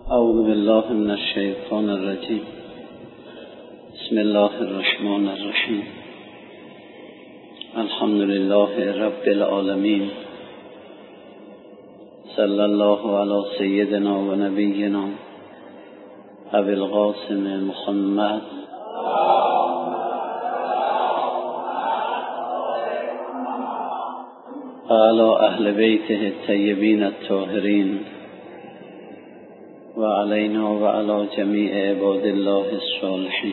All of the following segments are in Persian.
اعوذ بالله من الشیطان الرجیم. بسم الله الرحمن الرحیم. الحمد لله رب العالمین. صلی الله علی سیدنا و نبینا ابی القاسم محمد و علی اهل بیته الطیبین الطاهرین و علینا و علی جمیع عباد الله الصالحین.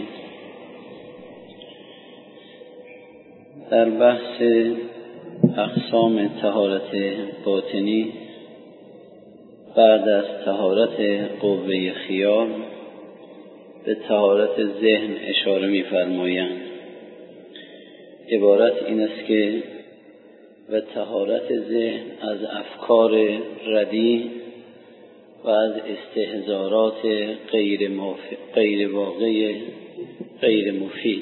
در بحث اقسام طهارت باطنی بعد از طهارت قوه خیال به طهارت ذهن اشاره می‌فرمایند. عبارت این است که و طهارت ذهن از افکار ردی و از استحضارات غیر واقعی غیر مفید.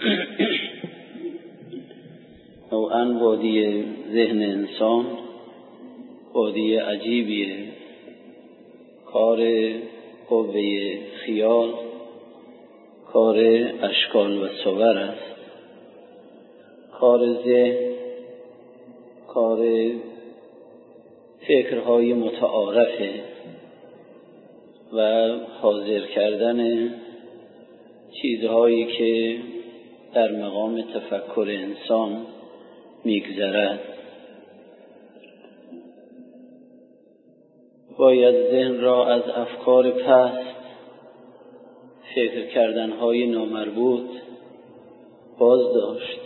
نوعاً وادی ذهن انسان وادی عجیبیه. کار قوه خیال کار اشکال و صور است. کار ذهن کار فکرهای متعارفه و حاضر کردن چیزهایی که در مقام تفکر انسان میگذرد. باید ذهن را از افکار پست، فکر کردنهای نامربوط باز داشت.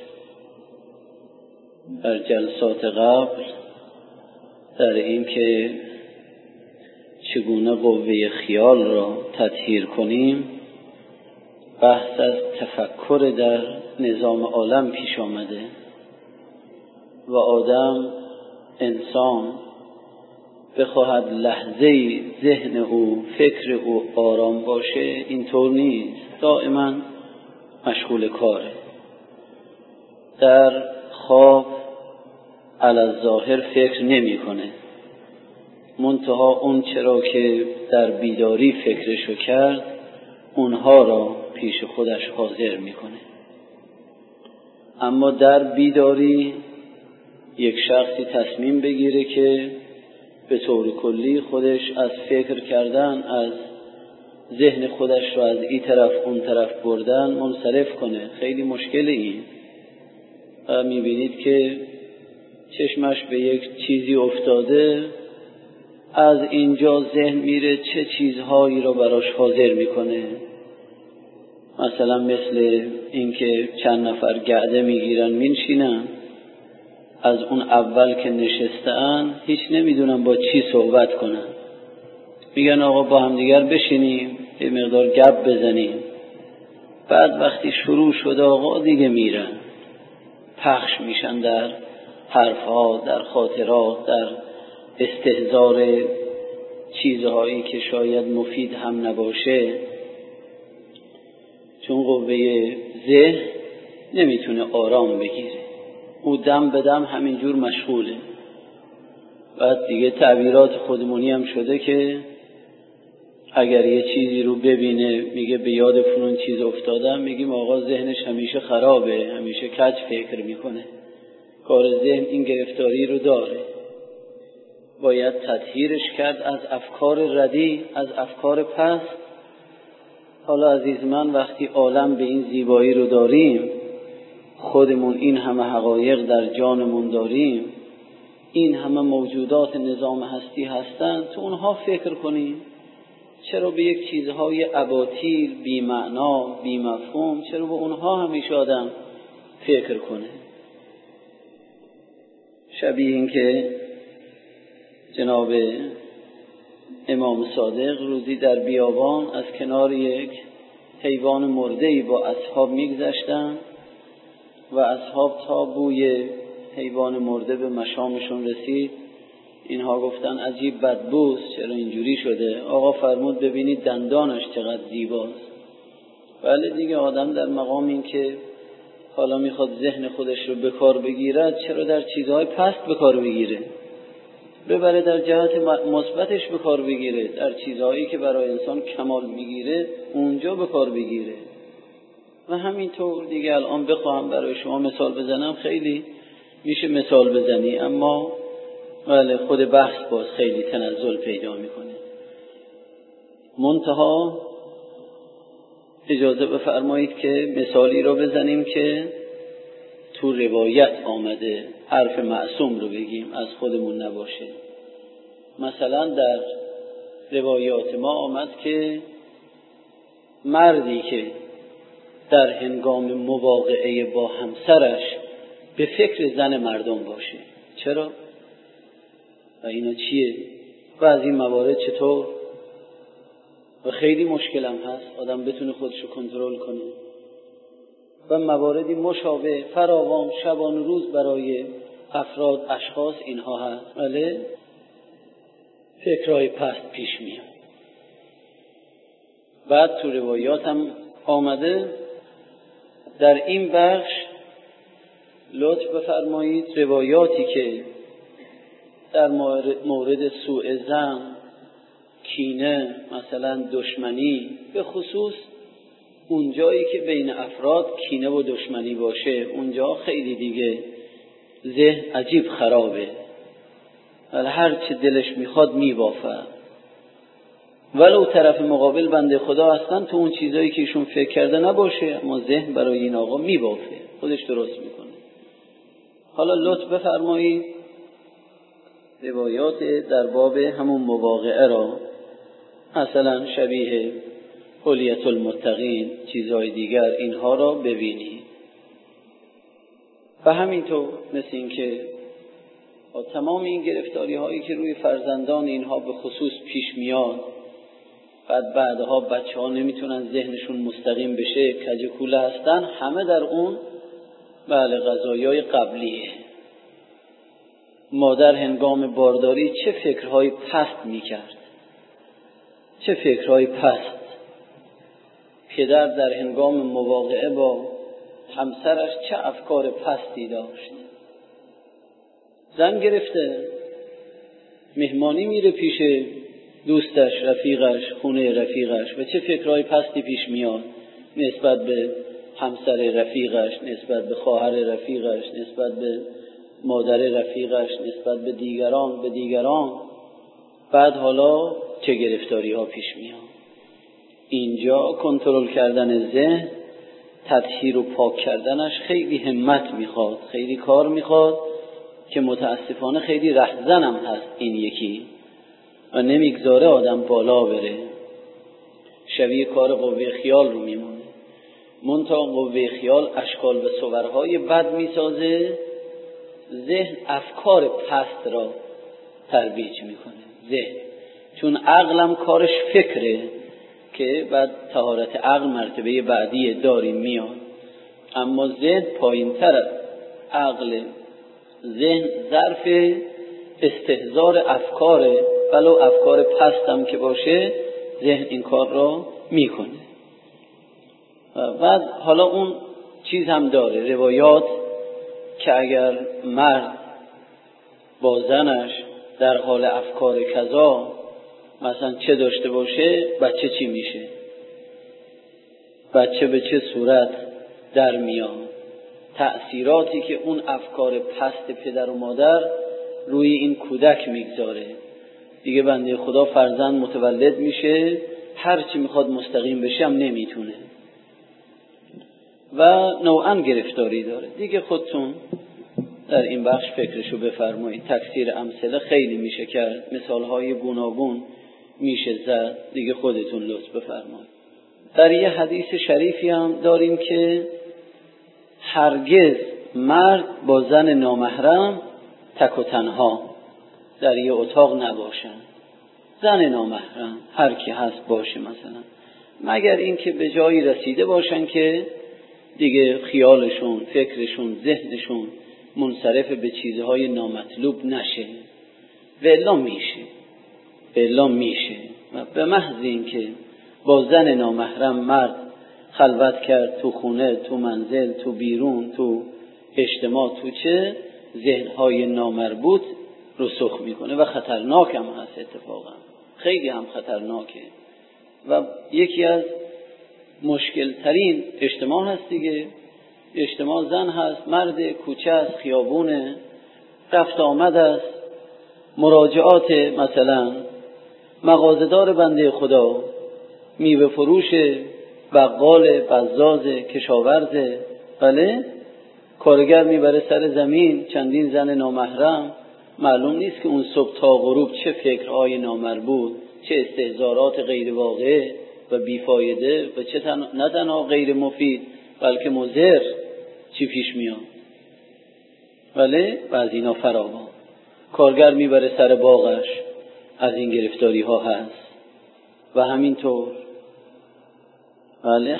در جلسات قبل در این که چگونه قوه خیال را تطهیر کنیم بحث از تفکر در نظام عالم پیش آمده و آدم انسان بخواهد لحظه‌ای ذهن او فکر او آرام باشه اینطور نیست، دائما مشغول کاره. در خواب علی الظاهر فکر نمی کنه، منتها اون چرا که در بیداری فکرشو کرد اونها را پیش خودش حاضر میکنه. اما در بیداری یک شخصی تصمیم بگیره که به طور کلی خودش از فکر کردن از ذهن خودش را از این طرف اون طرف بردن منصرف کنه. خیلی مشکل این و میبینید که چشمش به یک چیزی افتاده، از اینجا ذهن میره چه چیزهایی را براش حاضر میکنه. مثلا مثل اینکه چند نفر گعده میگیرن مینشینن، از اون اول که نشستن هیچ نمیدونن با چی صحبت کنن، میگن آقا با هم دیگر بشینیم یه مقدار گپ بزنیم. بعد وقتی شروع شده آقا دیگه میرن پخش میشن در حرفها، در خاطرات، در استحضار چیزهایی که شاید مفید هم نباشه. چون قوه ذهن نمیتونه آرام بگیره، او دم به دم همینجور مشغوله. بعد دیگه تعبیرات خودمونی هم شده که اگر یه چیزی رو ببینه میگه به یاد فلان چیز افتادم، میگیم آقا ذهنش همیشه خرابه، همیشه کج فکر میکنه. کار ذهن این گرفتاری رو داره. باید تطهیرش کرد از افکار ردی، از افکار پست. حالا عزیز من وقتی عالم به این زیبایی رو داریم، خودمون این همه حقایق در جانمون داریم، این همه موجودات نظام هستی هستن، تو اونها فکر کنیم. چرا به یک چیزهای اباطیل بی معنا بی مفهوم چرا به اونها همیشه آدم فکر کنه؟ شبیه این که جناب امام صادق روزی در بیابان از کنار یک حیوان مرده‌ای با اصحاب میگذشتن و اصحاب تا بوی حیوان مرده به مشامشون رسید، اینها گفتن عجیب بدبوست، چرا اینجوری شده؟ آقا فرمود ببینید دندانش چقدر زیباست. بله دیگه، آدم در مقام این که حالا میخواد ذهن خودش رو به کار بگیرد، چرا در چیزهای پست به کار بگیره؟ ببره در جهت مثبتش به کار بگیره، در چیزهایی که برای انسان کمال میگیره اونجا به کار بگیره. و همینطور دیگه الان بخواهم برای شما مثال بزنم خیلی میشه مثال بزنی، اما بله خود بحث باز خیلی تنزل پیدا میکنه. منتها اجازه بفرمایید که مثالی رو بزنیم که تو روایت آمده، حرف معصوم رو بگیم، از خودمون نباشه. مثلا در روایات ما آمد که مردی که در هنگام مواقعه با همسرش به فکر زن مردم باشه. چرا؟ و اینا چیه؟ و از این موارد چطور؟ و خیلی مشکلم هست آدم بتونه خودشو کنترل کنه. و مواردی مشابه فراوان شبان روز برای افراد، اشخاص اینها هست، ولی فکرهای پست پیش میاد. بعد تو روایات هم آمده در این بخش لطف بفرمایید روایاتی که در مورد سوء ظن، کینه، مثلا دشمنی، به خصوص اونجایی که بین افراد کینه و دشمنی باشه اونجا خیلی دیگه ذهن عجیب خرابه، ولی هر چه دلش میخواد میبافه، ولو طرف مقابل بنده خدا هستن تو اون چیزایی که ایشون فکر کرده نباشه، اما ذهن برای این آقا میبافه، خودش درست میکنه. حالا لطف بفرمایید روایات در باب همون مواقعه را، مثلا شبیه حلیت المتقین، چیزهای دیگر، اینها را ببینید. و همینطور مثل این که تمام این گرفتاری هایی که روی فرزندان اینها به خصوص پیش میاد، بعدها بچه ها نمیتونن ذهنشون مستقیم بشه، کجکوله هستن، همه در اون قضایای قبلیه. مادر هنگام بارداری چه فکرهای پست میکرد، چه فکرهای پست. پدر در هنگام مواقعه با همسرش چه افکار پستی داشت. زن گرفته مهمانی میره پیش دوستش، رفیقش، خونه رفیقش، و چه فکرهای پستی پیش میاد نسبت به همسر رفیقش، نسبت به خواهر رفیقش، نسبت به مادر رفیقش، نسبت به دیگران. بعد حالا چه گرفتاری ها پیش میاد. اینجا کنترل کردن ذهن، تطهیر و پاک کردنش خیلی همت میخواد، خیلی کار میخواد که متاسفانه خیلی رهزنم هست این یکی و نمیگذاره آدم بالا بره، شبیه کار قوه خیال رو میمونه. منتها قوه خیال اشکال و صورهای بد میسازه، ذهن افکار پست را ترویج میکنه. ذهن چون عقلم کارش فکره که بعد طهارت عقل مرتبه بعدی داریم میاد، اما ذهن پایین تر از عقل. ذهن ظرف استحضار افکاره، ولو افکار پستم که باشه ذهن این کار را میکنه. بعد حالا اون چیز هم داره روایات که اگر مرد با زنش در حال افکار کذا مثلا چه داشته باشه، بچه چی میشه، بچه به چه صورت در میاد، تأثیراتی که اون افکار پست پدر و مادر روی این کودک میگذاره. دیگه بنده خدا فرزند متولد میشه، هر چی میخواد مستقیم بشه هم نمیتونه و نوعا گرفتاری داره. دیگه خودتون در این بخش فکرشو بفرمایید. تکثیر امثله خیلی میشه کرد، مثالهای گوناگون میشه زد، دیگه خودتون لطف بفرمایید. در یه حدیث شریفی هم داریم که هرگز مرد با زن نامحرم تک و تنها در یه اتاق نباشن. زن نامحرم هر کی هست باشه مثلا، مگر اینکه به جایی رسیده باشن که دیگه خیالشون، فکرشون، ذهنشون منصرف به چیزهای نامطلوب نشه، و الا میشه. و به محض اینکه با زن نامحرم مرد خلوت کرد، تو خونه، تو منزل، تو بیرون، تو اجتماع، تو چه ذهنهای نامربوط رسوخ میکنه و خطرناک هم هست. اتفاقا خیلی هم خطرناکه و یکی از مشکل ترین اجتماع هست دیگه. اجتماع زن هست، مرد، کوچه است، خیابونه، رفت آمد است، مراجعات، مثلا مغازه‌دار بنده خدا، میوه فروش، بقال، بزاز، کشاورز، بله، کارگر میبره سر زمین، چندین زن نامحرم، معلوم نیست که اون صبح تا غروب چه فکرهای نامربوط، چه استحضارات غیر واقع و بیفایده و چه نه تنها غیر مفید بلکه مضر چی پیش میاد. بله، و از اینا فراوان. کارگر میبره سر باغش، از این گرفتاری ها هست و همینطور. بله،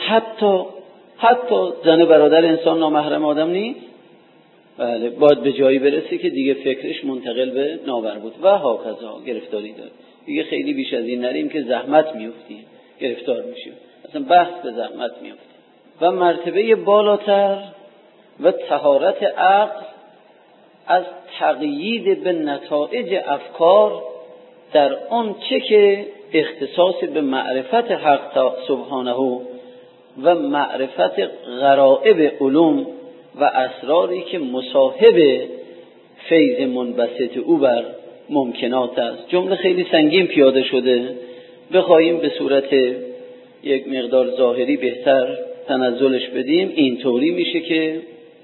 حتی زن برادر انسان نامحرم آدم نیست. بله، باید به جایی برسه که دیگه فکرش منتقل به نامربوط و هاکذا گرفتاری داره. دیگه خیلی بیش از این نریم که زحمت میفتیم، گرفتار میشیم، اصلا بحث به زحمت میفتیم. و مرتبه بالاتر و طهارت عقل از تقیید به نتایج افکار در آن چه که اختصاص به معرفت حق سبحانه و معرفت غرائب علوم و اسراری که مصاحب فیض منبسط او بر ممکنات است. جمله خیلی سنگین پیاده شده، بخواهیم به صورت یک مقدار ظاهری بهتر تنزلش بدیم، اینطوری میشه که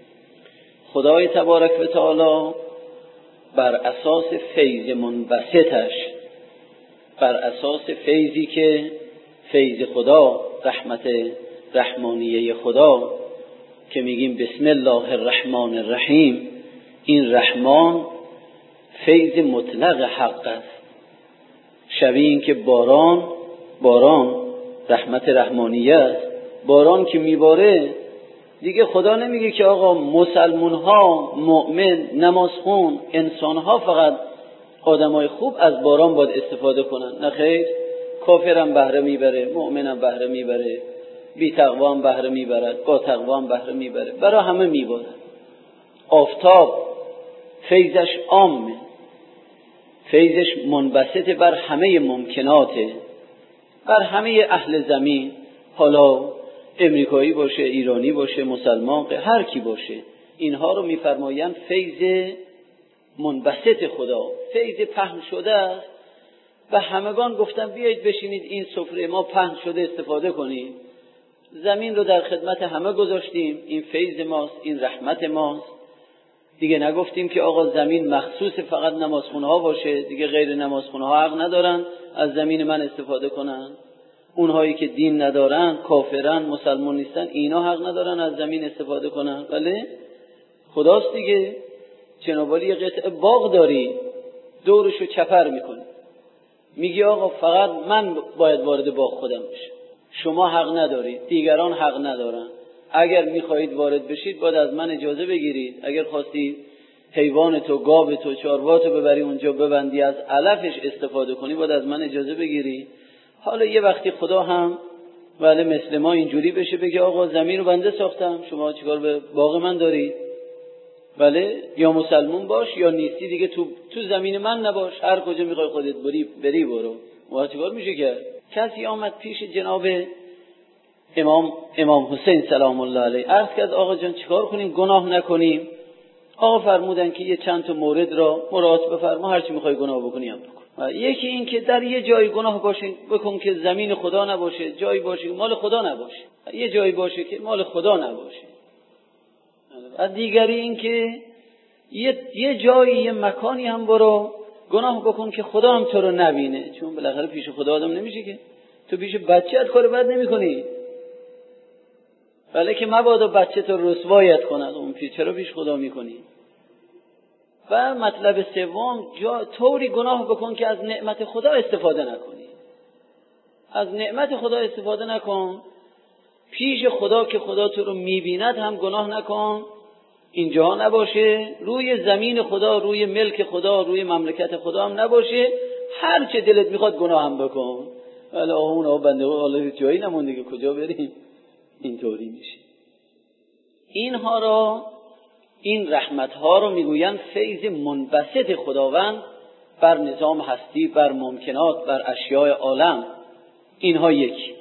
خدای تبارک و تعالی بر اساس فیض منبسطش، بر اساس فیضی که فیض خدا، رحمت رحمانیه خدا که میگیم بسم الله الرحمن الرحیم، این رحمان فیض مطلق حق است. شبیه این که باران رحمت رحمانیه است. باران که میباره دیگه خدا نمیگه که آقا مسلمون ها، مؤمن، نمازخون، انسان ها فقط آدمای خوب از باران باید استفاده کنن. نه خیر، کافرم بهره میبره، مؤمنم بهره میبره، بی تقوا هم بهره میبرد، با تقوا هم بهره میبره، برای همه میباره. آفتاب فیضش عامه، فیضش منبسط بر همه ممکناته، بر همه اهل زمین، حالا امریکایی باشه، ایرانی باشه، مسلمان، هر کی باشه، اینها رو میفرمایند فیض منبسط خدا، فیض پهن شده است و همگان گفتن بیایید بشینید این سفره ما پهن شده استفاده کنید. زمین رو در خدمت همه گذاشتیم، این فیض ماست، این رحمت ماست. دیگه نگفتیم که آقا زمین مخصوص فقط نمازخونه ها باشه، دیگه غیر نمازخونه ها حق ندارن از زمین من استفاده کنن. اونهایی که دین ندارن، کافرن، مسلمان نیستن، اینا حق ندارن از زمین استفاده کنن. بله، خداست دیگه. چنابالی یه قطعه باغ داری، دورشو چپر میکنی، میگی آقا فقط من باید وارد باغ خودم بشم، شما حق ندارید، دیگران حق ندارن. اگر میخواهید وارد بشید باید از من اجازه بگیرید. اگر خواستید حیوانتو، گاوتو، چارواتو ببری اونجا ببندی از علفش استفاده کنی باید از من اجازه بگیری. حالا یه وقتی خدا هم ولی مثل ما اینجوری بشه بگه آقا زمین رو بنده ساختم، شما چیکار به باغ من دارید؟ بله، یا مسلمون باش یا نیستی دیگه، تو زمین من نباش، هر کجا میخوای خودت بری برو. ما چیکار میشه کرد؟ کسی آمد پیش جناب امام حسین سلام الله علیه، عرض کرد آقا جان چیکار کنیم گناه نکنیم؟ آقا فرمودن که یه چند تا مورد را مراعات بفرما، هر چی میخوای گناه بکنی هم بکن. یکی این که در یه جای گناه باشه بکن که زمین خدا نباشه، جایی باشه که مال خدا نباشه، یه جایی باشه که مال خدا نباشه. و دیگری این که یه جایی، یه مکانی هم برو گناه بکن که خدا هم تو رو نبینه، چون بالاخره پیش خدا آدم نمیشه که تو پیش بچه‌ت کار بد نمی‌کنی، ولی که مبادا بچه تو رسوایت کند، اون چرا پیش خدا می‌کنی؟ و مطلب سوم، طوری گناه بکن که از نعمت خدا استفاده نکنی، از نعمت خدا استفاده نکن، پیش خدا که خدا تو رو می‌بیند هم گناه نکن، اینجا نباشه، روی زمین خدا، روی ملک خدا، روی مملکت خدا هم نباشه، هر چه دلت میخواد گناه هم بکن. ولی اون بنده حالا جایی نمونده که کجا بریم، اینطوری میشه. اینها را این رحمتها رو میگویند فیض منبسط خداوند بر نظام هستی، بر ممکنات، بر اشیاء عالم. اینها یکی.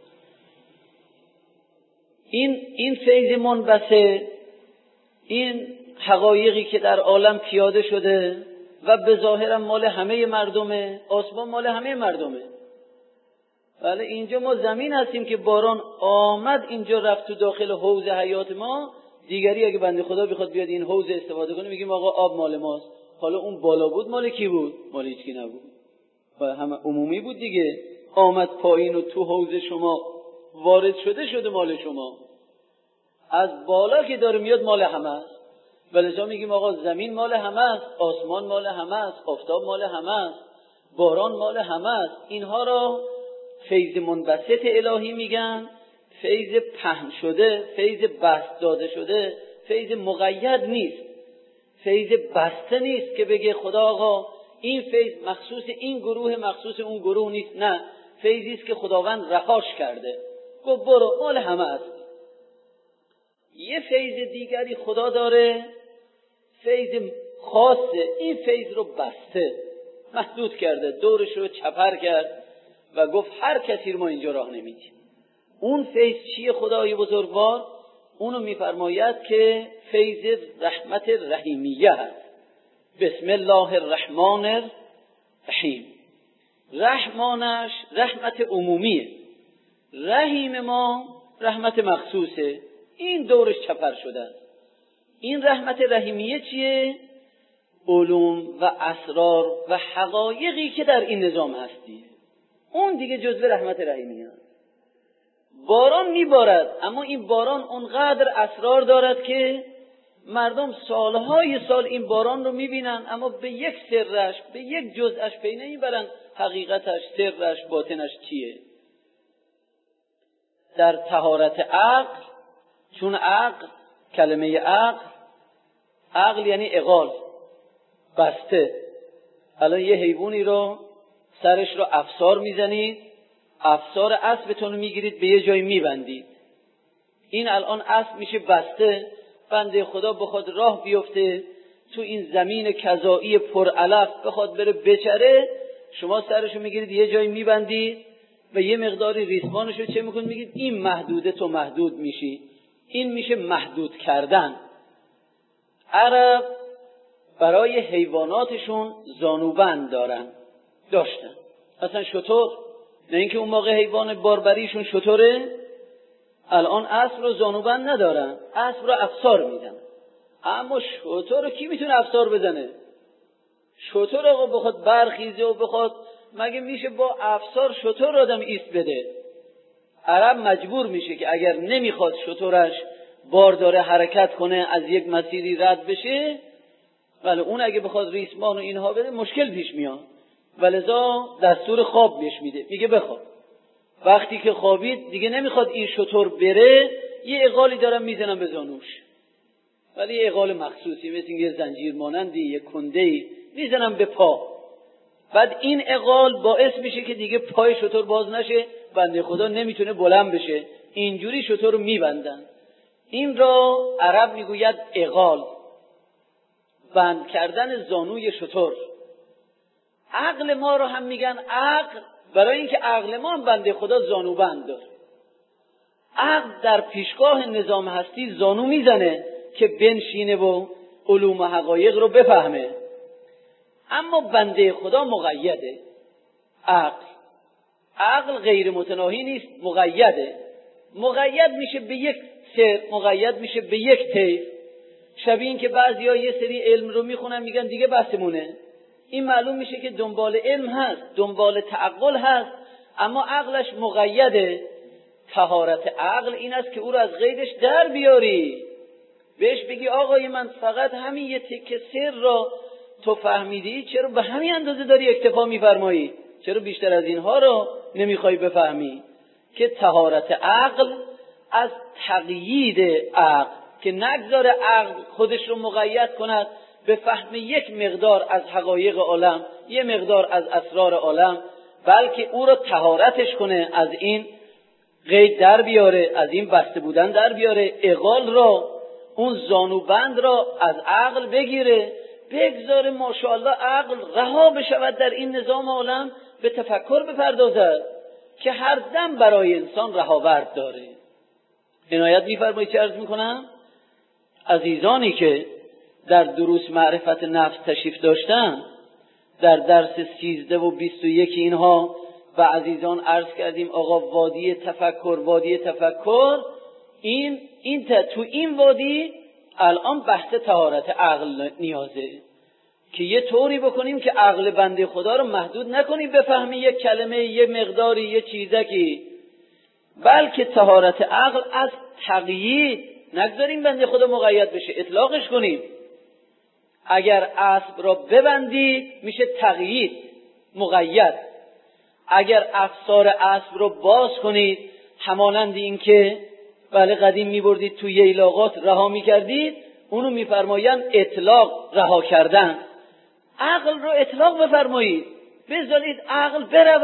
این فیض منبسط، این حقایقی که در عالم پیاده شده و به ظاهر مال همه مردمه، آسمان مال همه مردمه. ولی اینجا ما زمین هستیم که باران آمد اینجا رفت تو داخل حوض حیات ما، دیگری اگه بنده خدا بخواد بیاد این حوض استفاده کنه میگیم آقا آب مال ماست. حالا اون بالا بود مال کی بود؟ مال هیچ کی نبود و همه عمومی بود دیگه. آمد پایین و تو حوض شما وارد شده مال شما. از بالا که داره میاد مال همه است. ولذا میگیم آقا زمین مال همه است، آسمان مال همه است، آفتاب مال همه است، باران مال همه است. اینها را فیض منبسط الهی میگن، فیض پهن شده، فیض بسط داده شده، فیض مقید نیست، فیض بسته نیست که بگه خدا آقا این فیض مخصوص این گروه مخصوص اون گروه نیست. نه، فیضی است که خداوند رهاش کرده، گفت برو مال همه است. یه فیض دیگری خدا داره، فیض خاصه، این فیض رو بسته، محدود کرده، دورش رو چپر کرد و گفت هر کسی رو ما اینجا راه نمیدیم. اون فیض چیه خدای بزرگوار؟ اونو میفرماید که فیض رحمت رحیمیه هست. بسم الله الرحمن الرحیم. رحمانش رحمت عمومیه، رحیم ما رحمت مخصوصه. این دورش چپر شده است. این رحمت رحیمیه چیه؟ علوم و اسرار و حقایقی که در این نظام هستی، اون دیگه جزء رحمت رحیمیه است. باران میبارد، اما این باران اونقدر اسرار دارد که مردم سالهای سال این باران رو میبینن، اما به یک سرش، به یک جزءش پی نمیبرن حقیقتش، سرش، باطنش چیه. در طهارت عقل، چون عقل، کلمه عقل یعنی عقال، بسته. الان یه حیوانی رو سرش رو افسار میزنید، افسار اسبتون رو میگیرید به یه جای میبندید، این الان اسب میشه بسته. بنده خدا بخواد راه بیفته تو این زمین کذایی پر علف، بخواد بره بچره، شما سرشو میگیرید یه جای میبندید و یه مقداری ریسمانشو چه میکنید؟ میگید این محدوده، تو محدود میشی. این میشه محدود کردن. عرب برای حیواناتشون زانوبند داشتن. اصلا شتر، نه اینکه اون موقع حیوان باربریشون شتره، الان اسب رو زانوبند ندارن، اسب رو افسار میدن. اما شتر رو کی میتونه افسار بزنه؟ شتر آقا بخواد برخیزه و بخواد، مگه میشه با افسار شتر آدم ایست بده؟ عرب مجبور میشه که اگر نمیخواد شترش بار داره حرکت کنه، از یک مسیری رد بشه، ولی اون اگه بخواد ریسمان و اینها بده مشکل پیش میاد. ولذا دستور خواب بهش میده، میگه بخواب. وقتی که خوابید دیگه نمیخواد این شتر بره، یه عقالی دارم میزنم به زانوش، ولی یه عقال مخصوصی مثل یه زنجیر مانندی، یه کنده‌ای میزنم به پا. بعد این عقال باعث میشه که دیگه پای شتر باز نشه، بنده خدا نمیتونه بلند بشه، اینجوری شتر رو میبندن. این را عرب میگوید عقال، بند کردن زانوی شتر. عقل ما رو هم میگن عقل، برای اینکه عقل ما هم بنده خدا زانوبند داره. عقل در پیشگاه نظام هستی زانو میزنه که بنشینه و علوم و حقایق رو بفهمه، اما بنده خدا مقیده. عقل غیر متناهی نیست، مقیده. مقید میشه به یک سر، مقید میشه به یک طیف. شبیه این که بعضیا یه سری علم رو میخونن میگن دیگه بسمونه، این معلوم میشه که دنبال علم هست، دنبال تعقل هست، اما عقلش مقیده. طهارت عقل این است که او رو از قیدش در بیاری، بهش بگی آقای من فقط همین یه تکه سر را تو فهمیدی، چرا به همین اندازه داری اکتفا میفرمایی؟ چرا بیشتر از اینها رو نمیخوای بفهمی؟ که طهارت عقل از تقیید عقل، که نگذاره عقل خودش رو مقید کند به فهم یک مقدار از حقایق عالم، یه مقدار از اسرار عالم، بلکه او رو طهارتش کنه، از این قید در بیاره، از این بسته بودن در بیاره. عقال را اون زانوبند را از عقل بگیره، بگذاره ماشاءالله عقل رها بشود در این نظام عالم، به تفکر بپردازد که هر دم برای انسان رهاورد داره. عنایت می‌فرمایید چه عرض می‌کنم؟ عزیزانی که در دروس معرفت نفس تشریف داشتن، در درس 13 و 21 اینها و عزیزان عرض کردیم آقا وادی تفکر تو این وادی الان بحث طهارت عقل نیازه که یه طوری بکنیم که عقل بنده خدا رو محدود نکنیم بفهمی یک کلمه، یه مقداری، یه چیزکی، بلکه طهارت عقل از تقیید نگذاریم بنده خدا مقید بشه، اطلاقش کنیم. اگر اسب را ببندی میشه تقیید، مقید. اگر افسار اسب را باز کنید همانند این که بله قدیم میبردید توی ییلاقات رها میکردید، اونو میفرمایند اطلاق، رها کردن. عقل رو اطلاق بفرمایید، بذارید عقل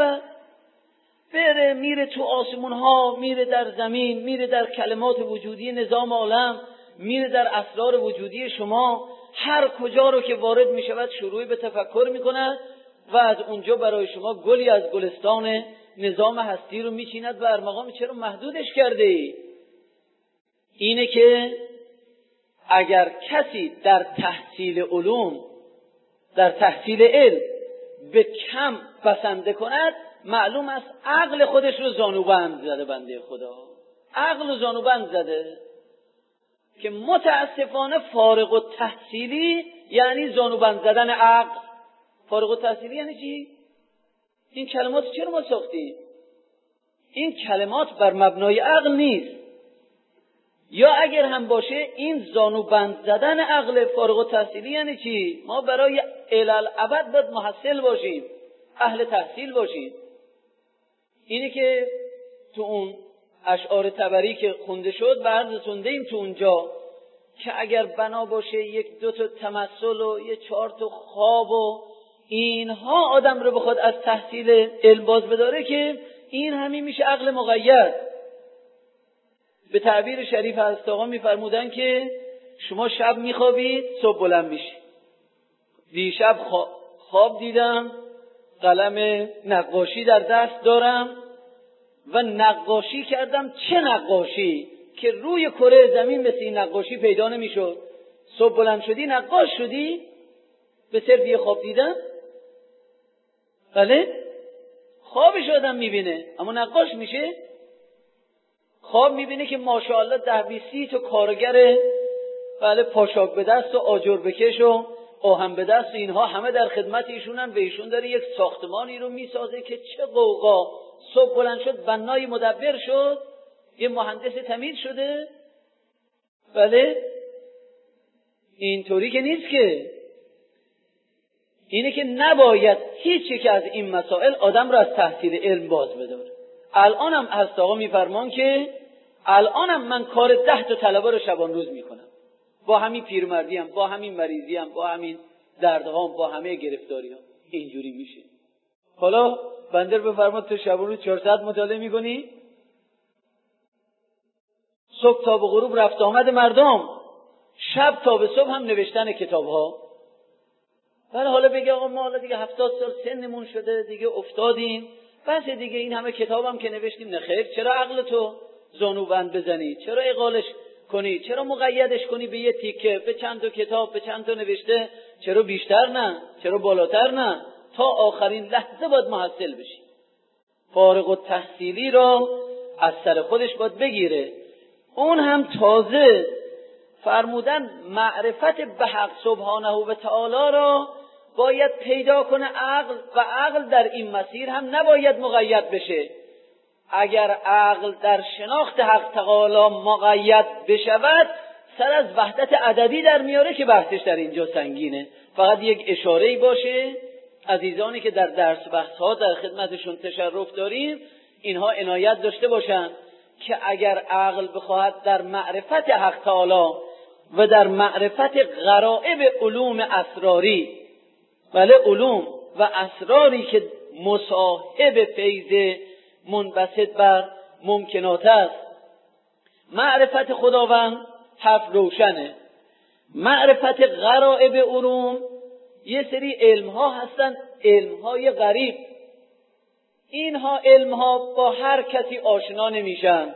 بره میره تو آسمون ها، میره در زمین، میره در کلمات وجودی نظام عالم، میره در اسرار وجودی شما، هر کجا رو که وارد میشود شروع به تفکر میکند و از اونجا برای شما گلی از گلستان نظام هستی رو میچیند و ارمغان چرا محدودش کرده ای؟ اینه که اگر کسی در تحصیل علوم، در تحصیل علم به کم بسنده کند، معلوم است عقل خودش رو زانوبند زده. بنده خدا عقل رو زانوبند زده که متاسفانه فارغ التحصیلی یعنی زانوبند زدن عقل. فارغ التحصیلی یعنی چی؟ این کلمات چرا ما ساختیم؟ این کلمات بر مبنای عقل نیست، یا اگر هم باشه این زانوبند زدن عقل. فارغ التحصیلی یعنی چی؟ ما برای الالعبد باید محصل باشیم، اهل تحصیل باشیم. اینی که تو اون اشعار طبری که خونده شد عرضتون دیم تو اونجا که اگر بنا باشه یک دو تا تمثل و یک 4 تا خواب و اینها آدم رو بخواد از تحصیل علم باز بداره، که این همین میشه عقل مقید. به تعبیر شریف حضرت آقا میفرمودن که شما شب میخوابید، صبح بلند میشی. دیشب خواب دیدم، قلم نقاشی در دست دارم و نقاشی کردم. چه نقاشی که روی کره زمین مثل این نقاشی پیدا نمیشد. صبح بلند شدی نقاش شدی به صرف یه خواب دیدن؟ بله، خوابش آدم میبینه اما نقاش میشه. خواب میبینه که ماشاءالله 10-20 تا کارگر بله پاشاک به دست و آجر بکش و آهن به دست و اینها همه در خدمت ایشونن و ایشون داره یک ساختمانی رو میسازه که چه قوقا. صبح بلند شد بنای مدبر شد، یه مهندس تمیز شده. بله، اینطوری که نیست که. اینه که نباید هیچ یک از این مسائل آدم رو از تحصیل علم باز بداره. الانم حضرت آقا میفرمان که الانم من کار 10 تا طلبه رو شبان روز میکنم، با همین پیرمردیم، با همین مریضیم، با همین دردهام، با همه گرفتاریام. اینجوری میشه. حالا بنده رو بفرماد تو شبان روز 4 ساعت مطالعه میکنی؟ صبح تا به غروب رفت آمد مردم، شب تا به صبح هم نوشتن کتاب ها. ولی حالا بگه آقا ما حالا دیگه 70 سال سنمون شده، دیگه افتادیم، بس دیگه این همه کتابم که نوشتیم. نه خیر، چرا عقل تو زانوبند بزنی؟ چرا اقالش کنی؟ چرا مقیدش کنی به یه تیکه، به چند تا کتاب، به چند تا نوشته؟ چرا بیشتر نه؟ چرا بالاتر نه؟ تا آخرین لحظه باید محصل بشی. فارغ التحصیلی را از سر خودش باید بگیره. اون هم تازه فرمودن معرفت به حق سبحانه و تعالی را باید پیدا کنه عقل، و عقل در این مسیر هم نباید مقید بشه. اگر عقل در شناخت حق تعالی مقید بشود، سر از وحدت عددی در میاره که بحثش در اینجا سنگینه. فقط یک اشاره‌ای باشه، عزیزانی که در درس بحث ها در خدمتشون تشرف داریم اینها عنایت داشته باشن که اگر عقل بخواهد در معرفت حق تعالی و در معرفت غرائب علوم اسراری، بله علوم و اسراری که مصاحب فیض منبسط بر ممکنات است، معرفت خداوند حرف روشنه. معرفت غرائب علوم یه سری علمها هستن، علمهای غریب. اینها علمها با هر کسی آشنا نمیشن،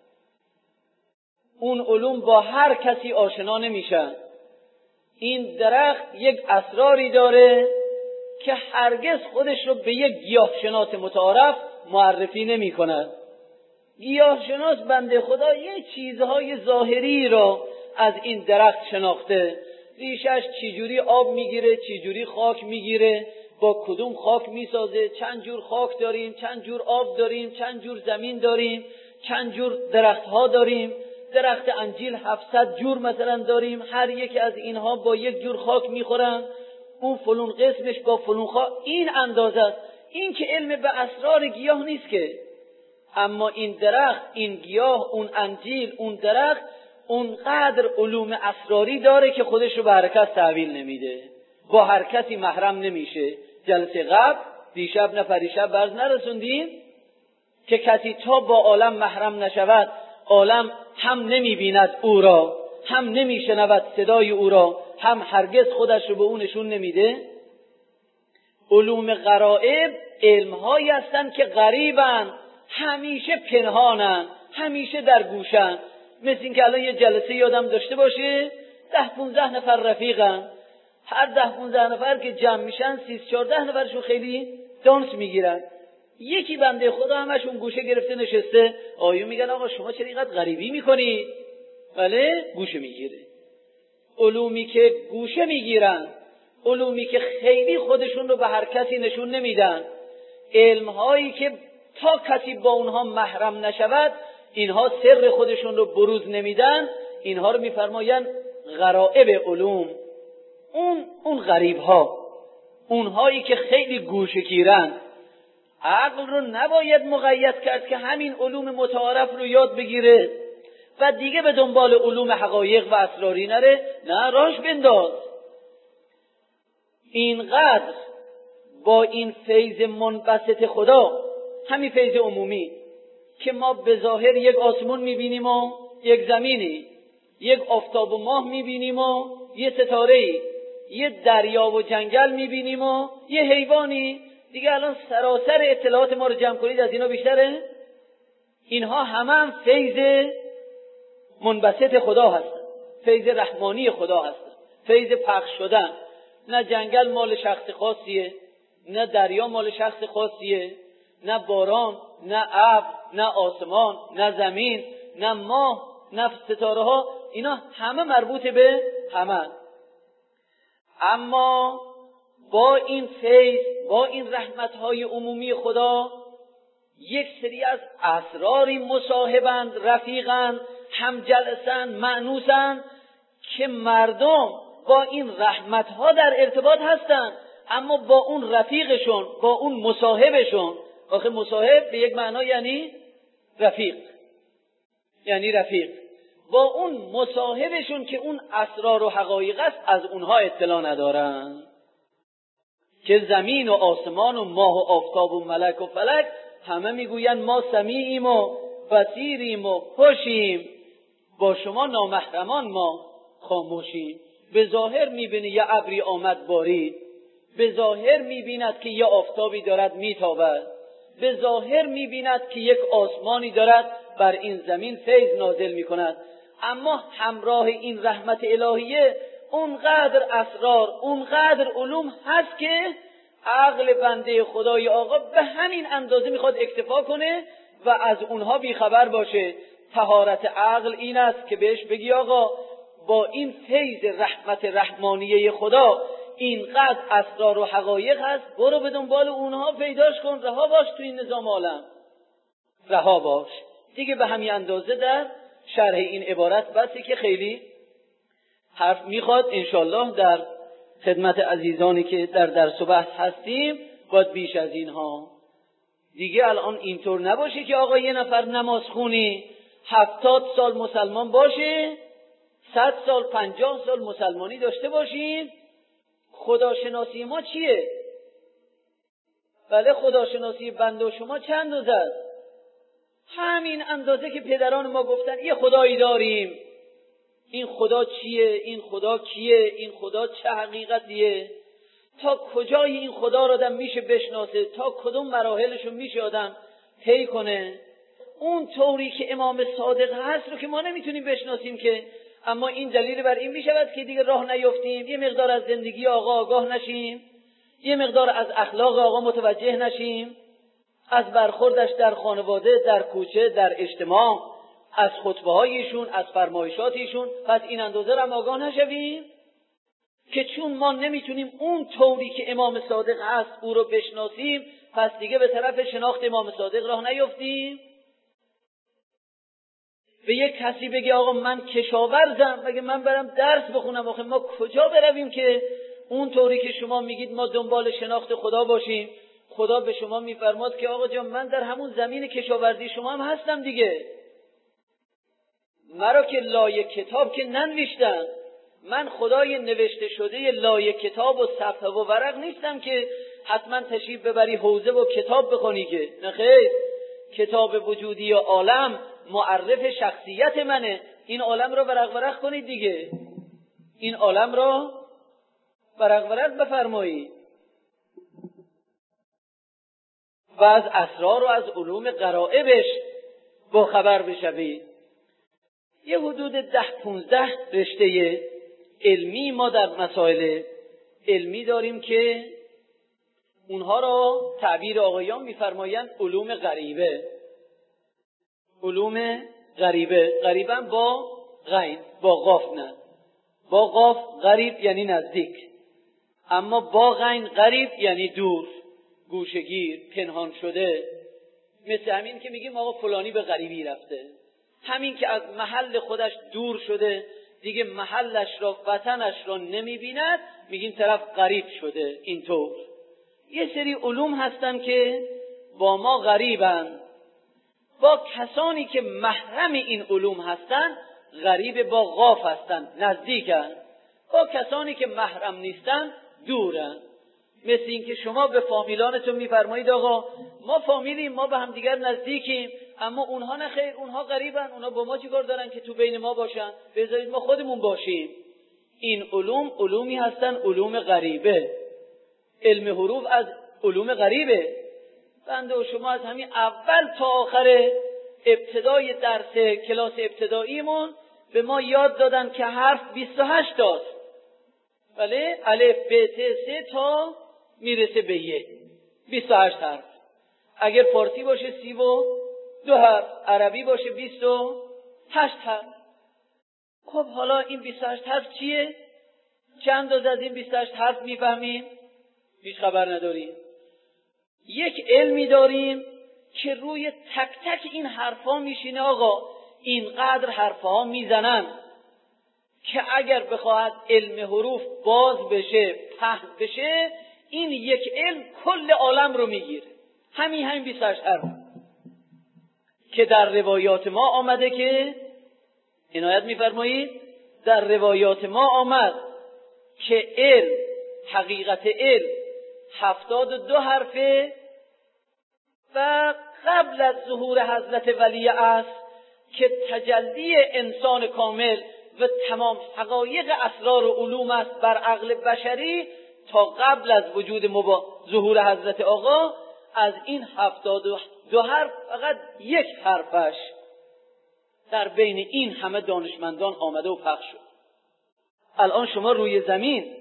اون علوم با هر کسی آشنا نمیشن. این درخت یک اسراری داره که هرگز خودش رو به یک گیاهشناس متعارف معرفی نمی کند. گیاهشناس بنده خدا یه چیزهای ظاهری را از این درخت شناخته، ریشش چجوری آب میگیره، چجوری خاک میگیره، با کدوم خاک میسازه، چند جور خاک داریم، چند جور آب داریم، چند جور زمین داریم، چند جور درخت ها داریم، درخت انجیل 700 جور مثلا داریم، هر یک از اینها با یک جور خاک میخورن، اون فلون قسمش با فلون خاک. این اندازه است. این که علم به اسرار گیاه نیست که، اما این درخت، این گیاه، اون انجیل، اون درخت اونقدر علوم اسراری داره که خودش رو به هر کس تحویل نمیده، با هر کسی محرم نمیشه. جلسه قبل دیشب نه پریشب برز نرسوندیم که کسی تا با عالم محرم نشود، عالم هم نمیبیند او را، هم نمیشنود صدای او را، هم هرگز خودش رو به اون نشون نمیده. علوم غرائب علمهایی هستند که غریبن، همیشه پنهانن، همیشه در گوشن. مثل این که الان یه جلسه یادم داشته باشه 10-15 نفر رفیقن، هر 10-15 نفر که جمع میشن 13-14 نفرشون خیلی دانس میگیرن. یکی بنده خدا همشون گوشه گرفته نشسته، آیون میگن آقا شما چرا اینقدر غریبی میکنی؟ بله گوشه میگیره. علومی که گوشه میگیرن، علومی که خیلی خودشون رو به هر کسی نشون نمیدن، علمهایی که تا کسی با اونها محرم نشود اینها سر خودشون رو بروز نمیدن، اینها رو میفرمایند غرائب علوم. اون غریب ها، اونهایی که خیلی گوشه گیرن. عقل رو نباید مقید کرد که همین علوم متعارف رو یاد بگیره و دیگه به دنبال علوم حقایق و اسراری نره. نه، راش بنداز. اینقدر با این فیض منبسط خدا، همین فیض عمومی که ما به ظاهر یک آسمون میبینیم و یک زمینی، یک آفتاب و ماه میبینیم و یه ستاره‌ای، یه دریا و جنگل میبینیم و یه حیوانی دیگه. الان سراسر اطلاعات ما رو جمع کنید از اینا بیشتره. اینها هم فیض منبسط خدا هستن، فیض رحمانی خدا هستن، فیض پخش شدن. نه جنگل مال شخص خاصیه، نه دریا مال شخص خاصیه، نه باران، نه ابر، نه آسمان، نه زمین، نه ماه، نه ستاره ها، اینا همه مربوط به همه. اما با این فیض، با این رحمت‌های عمومی خدا، یک سری از اسراری مصاحبند، رفیقند، همجلسند، مأنوسند که مردم با این رحمت‌ها در ارتباط هستند، اما با اون رفیقشون، با اون مصاحبشون. آخه مصاحب به یک معنا یعنی رفیق، یعنی رفیق. با اون مصاحبشون که اون اسرار و حقایق است از اونها اطلاع ندارن، که زمین و آسمان و ماه و آفتاب و ملک و فلک همه میگوین ما سمیعیم و بصیریم و خوشیم، با شما نامحرمان ما خاموشیم. به ظاهر میبینی یه ابری آمد بارید، به ظاهر میبیند که یه آفتابی دارد میتابد، به ظاهر میبیند که یک آسمانی دارد بر این زمین فیض نازل میکند، اما همراه این رحمت الهیه اونقدر اسرار، اونقدر علوم هست که عقل بنده خدای آقا به همین اندازه میخواد اکتفا کنه و از اونها بیخبر باشه. طهارت عقل این است که بهش بگی آقا با این فیض رحمت رحمانیه خدا اینقدر اسرار و حقایق هست، برو به دنبال اونها پیداش کن، رها باش تو این نظام عالم، رها باش دیگه. به همین اندازه در شرح این عبارت بسی که خیلی حرف میخواد. انشالله در خدمت عزیزانی که در درس و بحث هستیم باید بیش از اینها. دیگه الان اینطور نباشه که آقا یه نفر نماز خونی 70 سال مسلمان باشه، 100 سال 50 سال مسلمانی داشته باشیم. خداشناسی ما چیه؟ بله خداشناسی بنده و شما چند روز است؟ همین اندازه که پدران ما گفتن یه خدایی داریم، این خدا چیه، این خدا کیه، این خدا چه حقیقتیه، تا کجای این خدا رو آدم میشه بشناسه، تا کدوم مراحلشو میشه آدم طی کنه. اون طوری که امام صادق هست رو که ما نمیتونیم بشناسیم که، اما این دلیل بر این میشود که دیگه راه نیفتیم، یه مقدار از زندگی آقا آگاه نشیم، یه مقدار از اخلاق آقا متوجه نشیم، از برخوردش در خانواده، در کوچه، در اجتماع، از خطبه‌هایشون، از فرمایشاتشون، پس این اندازه رو آگاه نشویم که چون ما نمیتونیم اون طوری که امام صادق هست او رو بشناسیم، پس دیگه به طرف شناخت امام صادق راه نیفتیم. به یک کسی بگه آقا من کشاورزم، بگه من برم درس بخونم، آخه ما کجا برویم که اون طوری که شما میگید ما دنبال شناخت خدا باشیم؟ خدا به شما میفرماد که آقا جان من در همون زمین کشاورزی شما هم هستم دیگه، مرا که لایه کتاب که ننوشتن، من خدای نوشته شده لایه کتاب و صفحه و ورق نیستم که حتما تشریف ببری حوزه و کتاب بخونی که نه خیر. کتاب وجودی عالم معرف شخصیت منه، این عالم رو ورق ورق کنید دیگه، این عالم رو ورق ورق بفرمایید و از اسرار و از علوم غرائبش با خبر بشوید. یه حدود 10-15 رشته علمی ما در مسائل علمی داریم که اونها را تعبیر آقایان می‌فرمایند علوم غریبه. علوم غریبه، غریبا با غین، با قاف نه، با قاف غریب یعنی نزدیک، اما با غین غریب یعنی دور، گوشگیر، پنهان شده. مثل همین که میگیم آقا فلانی به غریبی رفته، همین که از محل خودش دور شده، دیگه محلش را، وطنش را نمیبیند، میگیم طرف غریب شده. اینطور یه سری علوم هستن که با ما غریبن، با کسانی که محرم این علوم هستن غریب با قاف هستن، نزدیکن، با کسانی که محرم نیستن دورن. مثل این که شما به فامیلانتون میفرمایید آقا ما فامیلیم، ما به هم دیگر نزدیکیم، اما اونها نه خیر، اونها غریبن، اونها با ما چیکار دارن که تو بین ما باشن، بذارید ما خودمون باشیم. این علوم علومی هستن علوم غریبه. علم حروف از علوم غریبه. بنده و شما از همین اول تا آخر ابتدای درس کلاس ابتداییمون به ما یاد دادن که حرف 28 تاست، بله، الف ب ت س تا میرسه به ی، 28 حرف. اگر فارسی باشه 32 حرف، عربی باشه 28 حرف. خب حالا این 28 حرف چیه؟ چند از این 28 حرف میفهمیم؟ هیچ خبر نداریم. یک علمی داریم که روی تک تک این حرفا میشینه آقا، اینقدر حرفها میزنن که اگر بخواهد علم حروف باز بشه، پهن بشه، این یک علم کل عالم رو میگیره. همین 28 حرف که در روایات ما آمده، که عنایت میفرمایید در روایات ما آمد که علم، حقیقت علم 72 حرفه و قبل از ظهور حضرت ولی عصر که تجلی انسان کامل و تمام حقایق اسرار و علوم است بر عقل بشری، تا قبل از وجود ظهور حضرت آقا، از این 72 حرف فقط یک حرفش در بین این همه دانشمندان آمده و پخش شد. الان شما روی زمین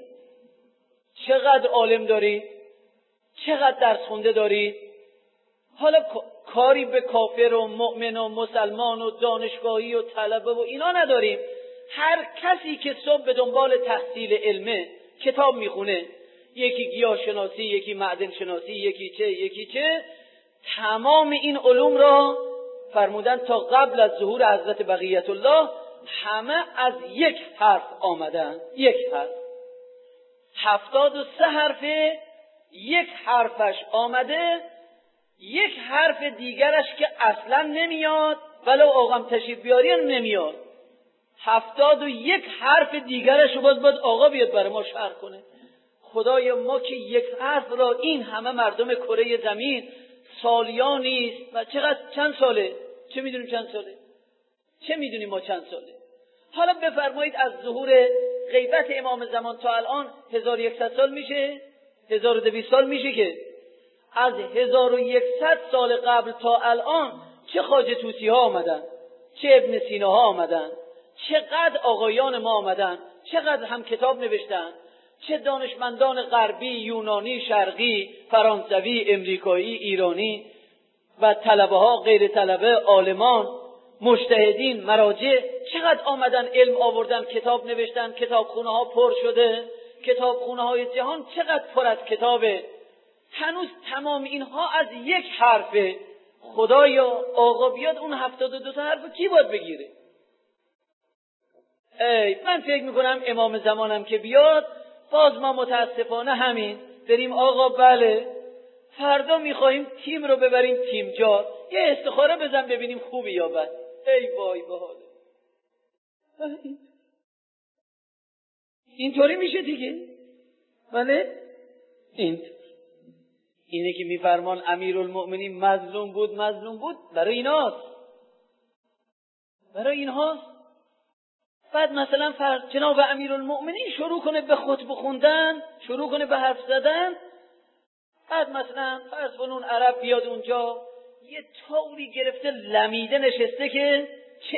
چقدر عالم دارید؟ چقدر درس خونده دارید؟ حالا کاری به کافر و مؤمن و مسلمان و دانشگاهی و طلبه و اینا نداریم. هر کسی که صبح به دنبال تحصیل علمه، کتاب میخونه، یکی گیاهشناسی، یکی معدن شناسی، یکی چه، تمام این علوم را فرمودن تا قبل از ظهور حضرت بقیت الله همه از یک حرف آمدن. یک حرف 73 حرفه، یک حرفش آمده، یک حرف دیگرش که اصلا نمیاد، ولو آقام تشریف بیاری هم نمیاد. 71 حرف دیگرش رو باید آقا بیاد برای ما شرح کنه. خدای ما که یک حرف را این همه مردم کره زمین سالیان نیست و چند ساله؟ چه میدونیم چند ساله؟ چه میدونیم ما چند ساله؟ حالا بفرمایید از ظهور غیبت امام زمان تا الان 1100 سال میشه، 1200 سال میشه که از 1100 سال قبل تا الان چه خواجه طوسی ها آمدن، چه ابن سینا ها آمدن، چقدر آقایان ما آمدن، چقدر هم کتاب نوشتن، چه دانشمندان غربی، یونانی، شرقی، فرانسوی، امریکایی، ایرانی و طلبه ها، غیر طلبه، عالمان، مجتهدین، مراجع، چقدر آمدن علم آوردن، کتاب نوشتن، کتابخونه ها پر شده، کتابخونه های جهان چقدر پر از کتابه. هنوز تمام اینها از یک حرفه. خدایا آقا بیاد اون 72 تا حرف کی باید بگیره؟ من فکر میکنم امام زمانم که بیاد باز ما متاسفانه همین بریم آقا بله فردا میخواهیم تیم رو ببریم تیم جار، یه استخاره بزن ببینیم خوبه یا بد. ای وای به حاله. اینطوری میشه دیگه. بله اینه که میفرمان امیرالمؤمنین مظلوم بود برای اینهاست. بعد مثلا جناب امیرالمؤمنین شروع کنه به خطبه خوندن، شروع کنه به حرف زدن، بعد مثلا فرض کنون عرب بیاد اونجا یه طوری گرفته لمیده نشسته که چه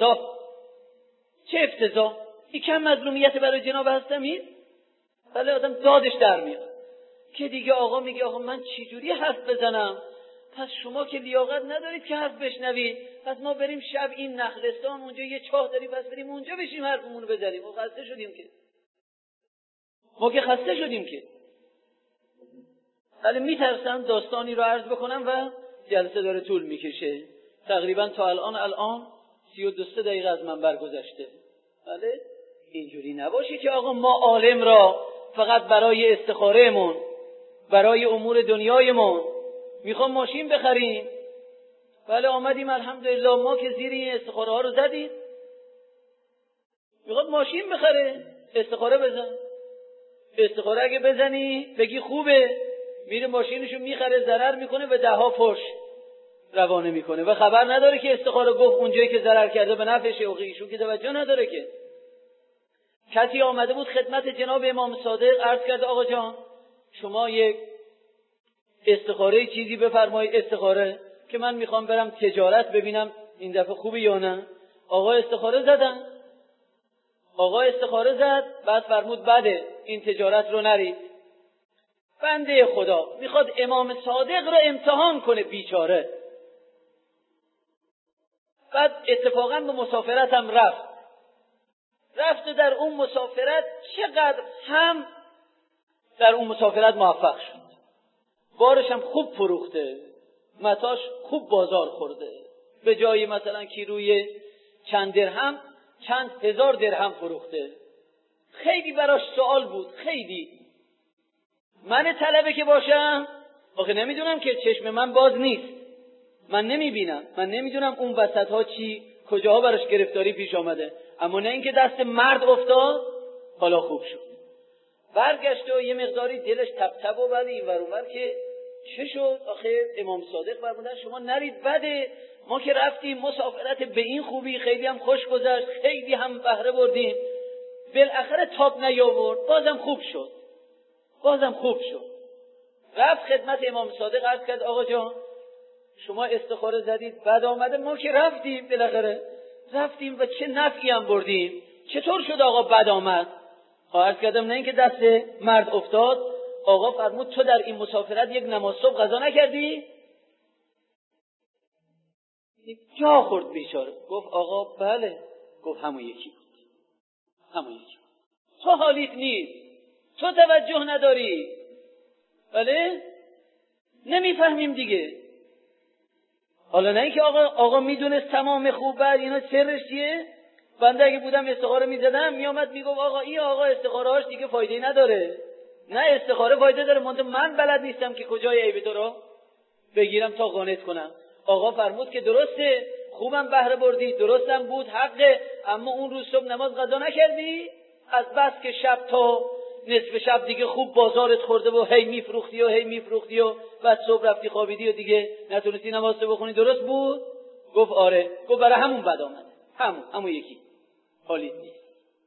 افتضاح. این کم مظلومیت برای جناب هستمید؟ بله آدم دادش در میاد که دیگه آقا میگه آقا من چجوری حرف بزنم؟ پس شما که لیاقت ندارید که حرف بشنوید، پس ما بریم شب این نخلستان اونجا یه چاه داریم، پس بریم اونجا بشیم حرفمون رو بزنیم. ما خسته شدیم که ولی میترسم داستانی رو عرض بکنم و جلسه داره طول میکشه. تقریبا تا الان 32 دقیقه از من برگذشته. بله اینجوری نباشه که آقا ما عالم را فقط برای استخارهمون، برای امور دنیایمون میخوام ماشین بخریم. بله آمدیم الحمدلله ما که زیر این استخاره ها رو زدیم، میخواد ماشین بخره، استخاره بزن. استخاره اگه بزنی بگی خوبه، میره ماشینشو میخره، ضرر میکنه و 10 فحش روانه میکنه و خبر نداره که استخاره گفت اونجایی که ضرر کرده به نفعشه و ایشون که توجه نداره. که کسی آمده بود خدمت جناب امام صادق عرض کرده آقا جان شما یک استخاره چیزی بفرمایید، استخاره که من میخوام برم تجارت ببینم این دفعه خوبه یا نه. آقا استخاره زد، بعد فرمود بده این تجارت رو نرید. بنده خدا میخواد امام صادق رو امتحان کنه بیچاره. بعد اتفاقا به مسافرت هم رفت و در اون مسافرت چقدر هم در اون مسافرت موفق شد. بارش هم خوب فروخته، متاش خوب بازار خورده. به جای مثلا کیلوی چند درهم چند هزار درهم فروخته. خیلی براش سوال بود، خیلی. من طلبه که باشم آخه نمیدونم که چشم من باز نیست، من نمیبینم، من نمیدونم اون وسط ها چی کجاها براش گرفتاری پیش آمده. اما نه اینکه دست مرد افتاد حالا خوب شد. برگشت و یه مقداری دلش تب و ولی اینور اونور که چه شد؟ آخه امام صادق فرمودن شما نرید بده. ما که رفتیم مسافرت به این خوبی، خیلی هم خوش گذشت، خیلی هم بهره بردیم، بالاخره تاب نیاورد، بازم خوب شد. رفت خدمت امام صادق عرض کرد آقا جان شما استخاره زدید بد آمده، ما که رفتیم بالاخره رفتیم و چه نفعی هم بردیم، چطور شد آقا بد آمد؟ عرض کردم نه اینکه دست مرد افتاد. آقا فرمود تو در این مسافرت یک نماز صبح قضا نکردی؟ جا خورد بیچاره. گفت آقا بله. گفت همون یکی بود. تو حالیت نیست، تو توجه نداری. بله نمیفهمیم دیگه. حالا نه اینکه آقا میدونست تمام خوبه اینا سرش چیه. بنده اگه بودم استخاره میزدم میامد میگفت آقا این آقا استخاره هاش دیگه فایده نداره. نه استخاره فایده داره، من بلد نیستم که کجای عیب تو رو بگیرم تا قانعت کنم. آقا فرمود که درسته خوبم بهره بردی، درستم بود حقه، اما اون روز صبح نماز قضا نکردی؟ از بس که شب تا نصف شب دیگه خوب بازارت خورده و هی میفروختی و بعد صبح رفتی خوابیدی و دیگه نتونستی نماز بخونی، درست بود؟ گفت آره. گفت برای همون بد آمد، همون یکی. حالی نیست.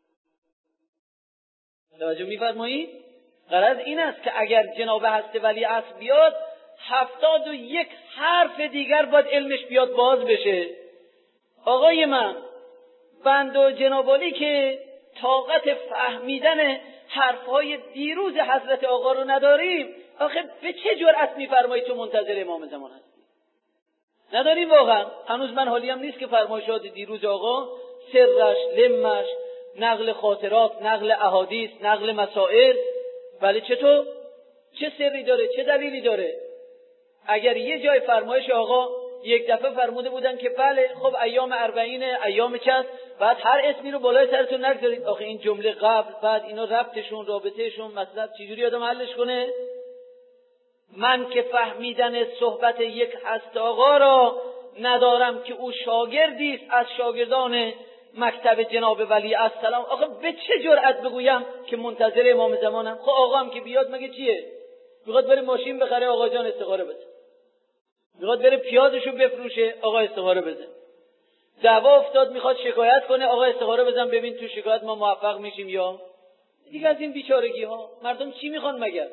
توجه می‌فرمایید؟ غرض این است که اگر جناب حضرت ولیعصر بیاد 71 حرف دیگر باید علمش بیاد باز بشه. آقای من بنده و جناب علی که طاقت فهمیدن حرفهای دیروز حضرت آقا رو نداریم، آخه به چه جرأت می‌فرمایید تو منتظر امام زمان هستی؟ نداریم واقعا. هنوز من حالیم نیست که فرمایشات دیروز آقا، سرش، لمش، نقل خاطرات، نقل احادیث، نقل مسائل، ولی چطور؟ چه سری داره؟ چه دلیلی داره؟ اگر یه جای فرمایش آقا یک دفعه فرموده بودن که بله خب ایام 40 ایام چست، بعد هر اسمی رو بالای سرتون نگذارید، آخه این جمله قبل بعد اینا ربطشون رابطهشون مطلب چجوری آدم حلش کنه؟ من که فهمیدن صحبت یک هست آقا را ندارم که او شاگردی است از شاگردان مکتب جناب ولی السلام، آخه به چه جرأت بگویم که منتظر امام زمانم؟ خب آقا هم که بیاد مگه چیه؟ میخواد بره ماشین بخره، آقا جان استخاره بزن. میخواد بره پیازشو بفروشه، آقا استخاره بزن. دعوا افتاد میخواد شکایت کنه، آقا استخاره بزن ببین تو شکایت ما موفق میشیم یا دیگه. از این بیچارگی ها مردم چی میخوان مگر؟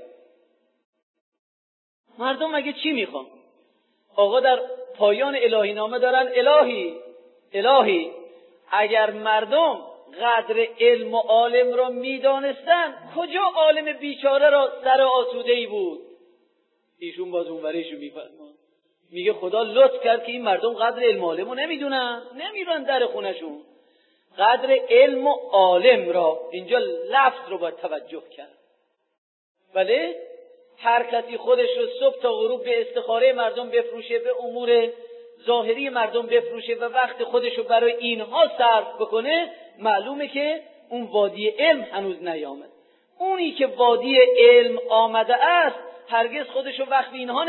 مردم مگه چی میخوان؟ آقا در پایان الهی نامه دارن الهی اگر مردم قدر علم و عالم را میدانستن، کجا عالم بیچاره را سر آسوده ای بود؟ ایشون باز اونوریشو میفرمان، میگه خدا لطف کرد که این مردم قدر علم و عالم رو نمیدونن در خونشون. قدر علم و عالم را، اینجا لفظ رو باید توجه کرد. بله هر کسی خودش رو صبح تا غروب به استخاره مردم بفروشه، به امور ظاهری مردم بفروشه و وقت خودش رو برای اینها صرف بکنه، معلومه که اون وادی علم هنوز نیامد. اونی که وادی علم آمده است هرگز خودش رو وقت اینها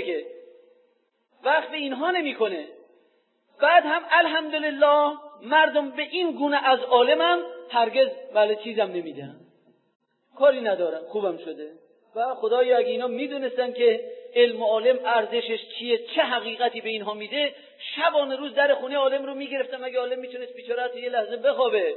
نمیکنه. بعد هم الحمدلله مردم به این گونه از عالمم هرگز چیزم نمیدن، کاری ندارن، خوبم شده. و خدایا اگه اینا میدونستن که علم و عالم ارزشش چیه، چه حقیقتی به اینها میده، شبانه روز در خونه عالم رو میگرفتن. مگه عالم میتونست بیچاره یه لحظه بخوابه؟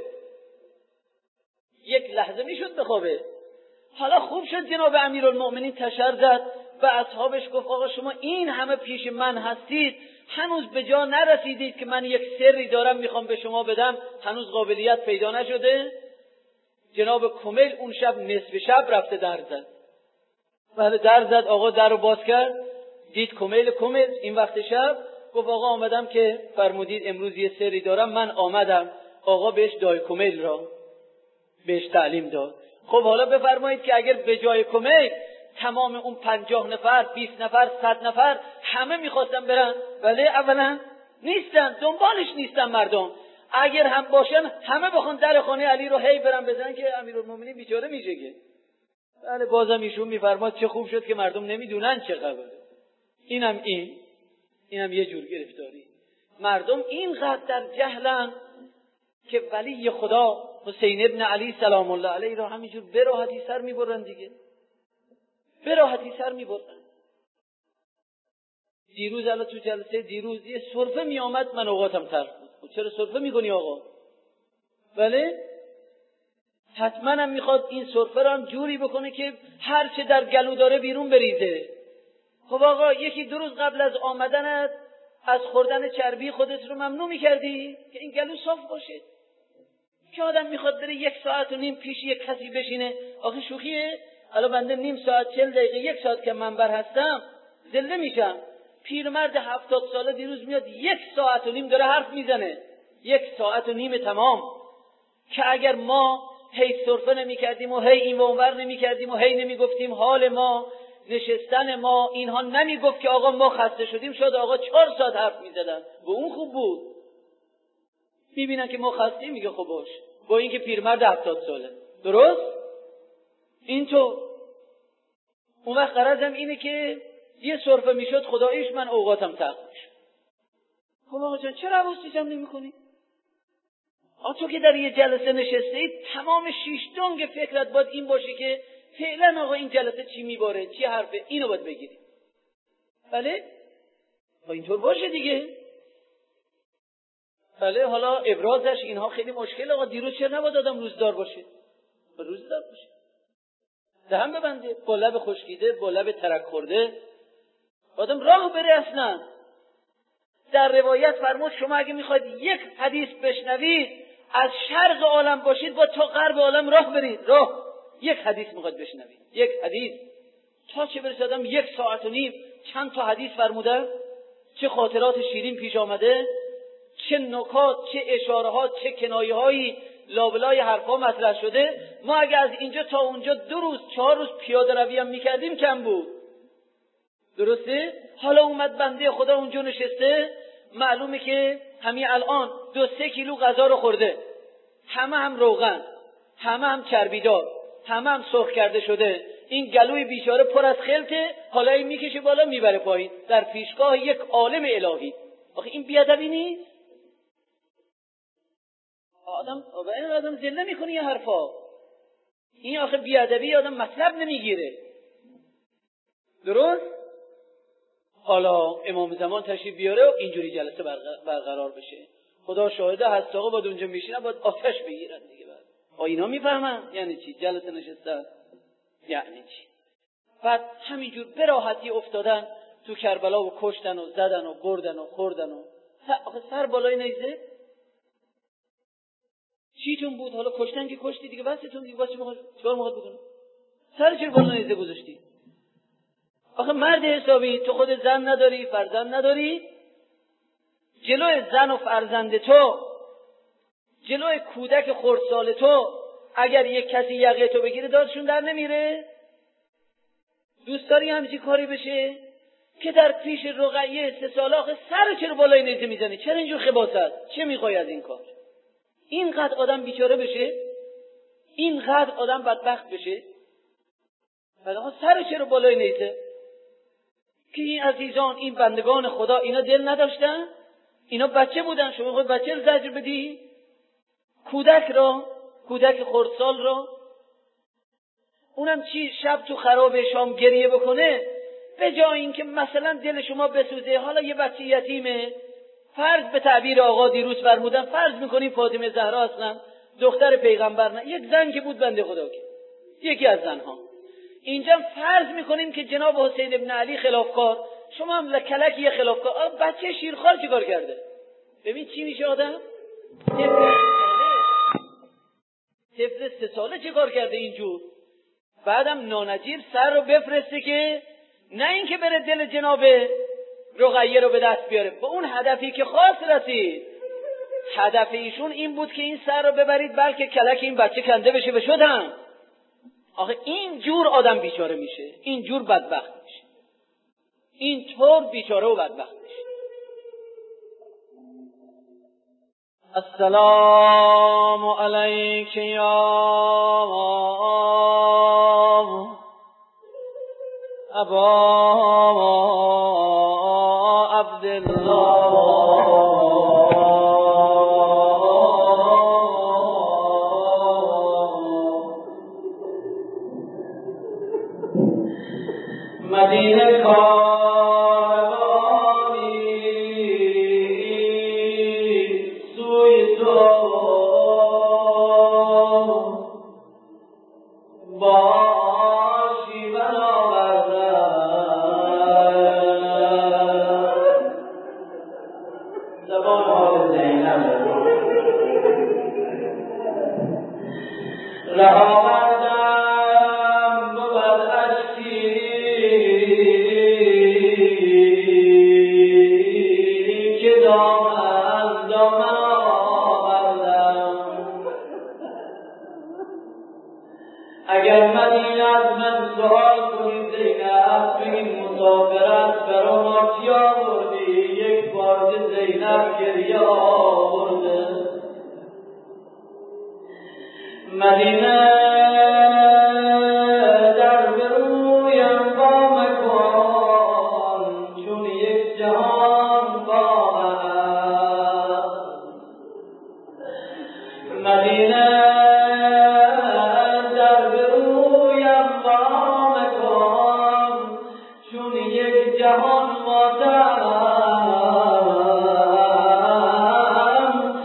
یک لحظه میشد بخوابه؟ حالا خوب شد جناب امیرالمؤمنین تشر زد و اصحابش گفت آقا شما این همه پیش من هستید، هنوز به جا نرسیدید که من یک سری دارم میخوام به شما بدم، هنوز قابلیت پیدا نشده؟ جناب کمیل اون شب نصف شب رفته در زد. بعد در زد، آقا در رو باز کرد، دید کمیل این وقت شب، گفت آقا آمدم که فرمودید امروز یه سری دارم، من آمدم. آقا بهش دای کمیل را بهش تعلیم داد. خب حالا بفرمایید که اگر به جای کمیل تمام اون 50 نفر 20 نفر 100 نفر همه میخواستن برن، ولی اولا نیستن، دنبالش نیستن مردم. اگر هم باشن همه بخون در خانه علی رو هی برن بزنن که امیرالمومنین بیچاره میشه. بله بازم ایشون میفرماد چه خوب شد که مردم نمیدونن چه خبره. اینم یه جور گرفتاری. مردم اینقدر در جهلن که ولی خدا حسین ابن علی سلام الله علیه را همینجور به راحتی سر میبرن دیگه. به راحتی سر میبرن. دیروز الان تو جلسه دیروز یه سرفه میآمد، من اوقاتم تلخ بود. چرا سرفه میکنی آقا؟ بله حتما هم میخواد این سرفه رو هم جوری بکنه که هر چه در گلو داره بیرون بریزه. خب آقا یکی 2 روز قبل از آمدنت از خوردن چربی خودت رو ممنوع میکردی که این گلو صاف باشه. که آدم میخواد بره 1.5 ساعت پیش یک کسی بشینه؟ آخه شوخیه؟ الان بنده نیم ساعت 40 دقیقه 1 ساعت که منبر هستم زنده میشم. پیرمرد 70 ساله دیروز میاد 1.5 ساعت داره حرف میزنه، 1.5 ساعت تمام. که اگر ما هی سرفه نمی کردیم و هی این و اونور نمی کردیم و هی نمی گفتیم حال ما، نشستن ما، اینها نمی گفت که آقا ما خسته شدیم، شد آقا 4 ساعت حرف می زدن و اون خوب بود. می بینن که ما خستیم، میگه خب باش، با این که پیرمرد 70 ساله. درست؟ اینطور. اون وقت غرضم اینه که یه سرفه می شد خداییش من اوقاتم تلخ می شد. خب آقا جان چرا حواسی جمع نمی کنی؟ تو که در یه جلسه نشسته اید، تمام 6 دنگ فکرت باید این باشه که فعلا آقا این جلسه چی میباره، چی حرفه، اینو باید بگیری. بله؟ اینطور باشه دیگه. بله حالا ابرازش اینها خیلی مشکل. آقا دیروز چرا نباید آدم روزدار باشه؟ روزدار باشه، دهن ببنده، با لب خشکیده، با لب ترک خورده آدم راه بره. اصلا در روایت فرمود شما اگه میخواید یک حدیث بشنوید از شرق عالم باشید با تا غرب عالم راه برید. راه یک حدیث میخواید بشنوید، یک حدیث تا چه برسه آدم 1.5 ساعت چند تا حدیث فرموده، چه خاطرات شیرین پیش آمده، چه نکات، چه اشارهات، چه کنایه‌هایی لابلای حرفا مطرح شده. ما اگه از اینجا تا اونجا 2 روز 4 روز پیاده روی هم میکردیم کم بود. درسته؟ حالا اومد بنده خدا اونجا نشسته، معلومه که همین الان 2-3 کیلو غذا رو خورده، همه هم روغن، همه هم چربیدار، همه هم سرخ کرده شده. این گلوی بیچاره پر از خلطه، حالا این میکشه بالا میبره پایین در پیشگاه یک عالم الهی. آخه این بیادبی نیست؟ آدم زله میکنه یه حرفا. این آخه بیادبی، آدم مطلب نمیگیره. درست؟ حالا امام زمان تشریف بیاره و اینجوری جلسه برقرار بشه. خدا شاهده هست آقا باید اونجا میشینن باید آتش بگیرن دیگه. بعد اینا میفهمن یعنی چی جلسه نشستن، یعنی چی. بعد همینجور به راحتی افتادن تو کربلا و کشتن و زدن و بردن و خوردن و آخه سر بالای نیزه چیتون بود؟ حالا کشتن که کشتی دیگه، بسیتون دیگه، واسه چیکار میخواد بکنه؟ سر چرا بالای نیزه گذاشتی؟ آخه مرد حسابی تو خود زن نداری، فرزند نداری، جلوی زن و فرزند تو، جلوی کودک خردسال تو اگر یک کسی یقه تو بگیره دادشون در نمیره؟ دوست داری همچین کاری بشه که در پیش رقیه 3 ساله آخه سر چرا بالای نیزه میزنی؟ چرا اینجور خباثت؟ چه میخوای از این کار؟ اینقدر آدم بیچاره بشه؟ اینقدر آدم بدبخت بشه؟ بعد آقا سر چرا بالای نیزه؟ که این عزیزان، این بندگان خدا اینا دل نداشتن؟ اینا بچه بودن، شما خود بچه رو زجر بدی؟ کودک را، کودک خردسال را، اونم چی شب تو خرابه شام گریه بکنه، به جای اینکه مثلا دل شما بسوزه. حالا یه بچه یتیمه، فرض به تعبیر آقا دیروز فرمودن، فرض میکنیم فاطمه زهرا اصلا دختر پیغمبر نه، یک زن که بود بنده خدا که یکی از زنها، اینجا فرض میکنیم که جناب حسین ابن علی خلافکار، شما هم لکلک یه خلافکار. بچه شیرخوار چیکار کرده؟ ببین چی میشه آدم؟ طفل 3 ساله چیکار کرده اینجور؟ بعدم نانجیب سر رو بفرسته که نه اینکه بره دل جناب رقیه رو به دست بیاره، با اون هدفی که خواست رسید. هدف ایشون این بود که این سر رو ببرید بلکه کلک این بچه کنده بشه به شدن. آخه این جور آدم بیچاره میشه، این جور بدبخت میشه، این طور بیچاره و بدبخت میشه. السلام علیک یا ابا عبدالله مدینه کاروانی سوی تو باشی برآوردن. زبان حال زینب رها مدینه در برویم قام کن چون یک جهان قامم. مدینه در برویم قام کن چون یک جهان ماتم.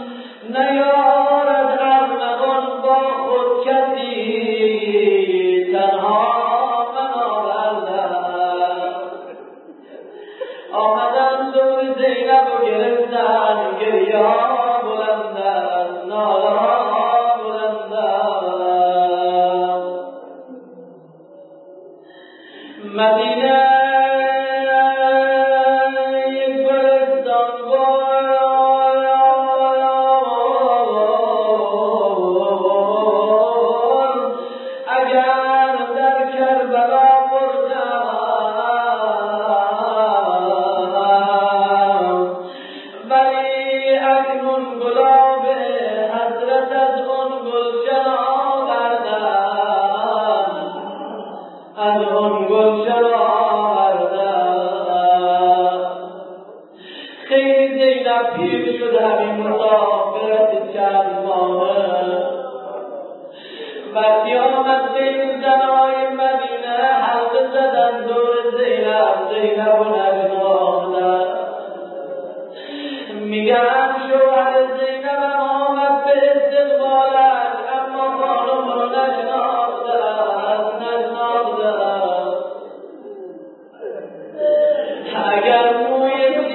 اکنون گلاب حضرت از اون گلشن آوردن، از اون گلشن آوردن. خیلی زینب پیر شد همین مسافرت چند ماهه، وقتی آمد بین زنهای مدینه حلقه زدن دور زینب، زینب و نشناختن. میگن شوهر زینب آمد به استقبالش، اما خانم رو نشناختن. اگر موی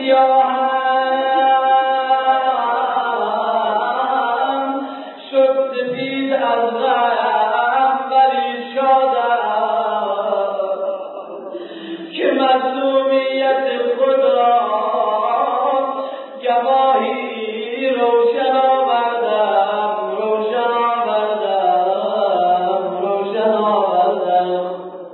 سیاهم شد سفید از غم، ولی شادم که مظلومیت خود را گواهی روشن آوردم، روشن آوردم، روشن آوردم.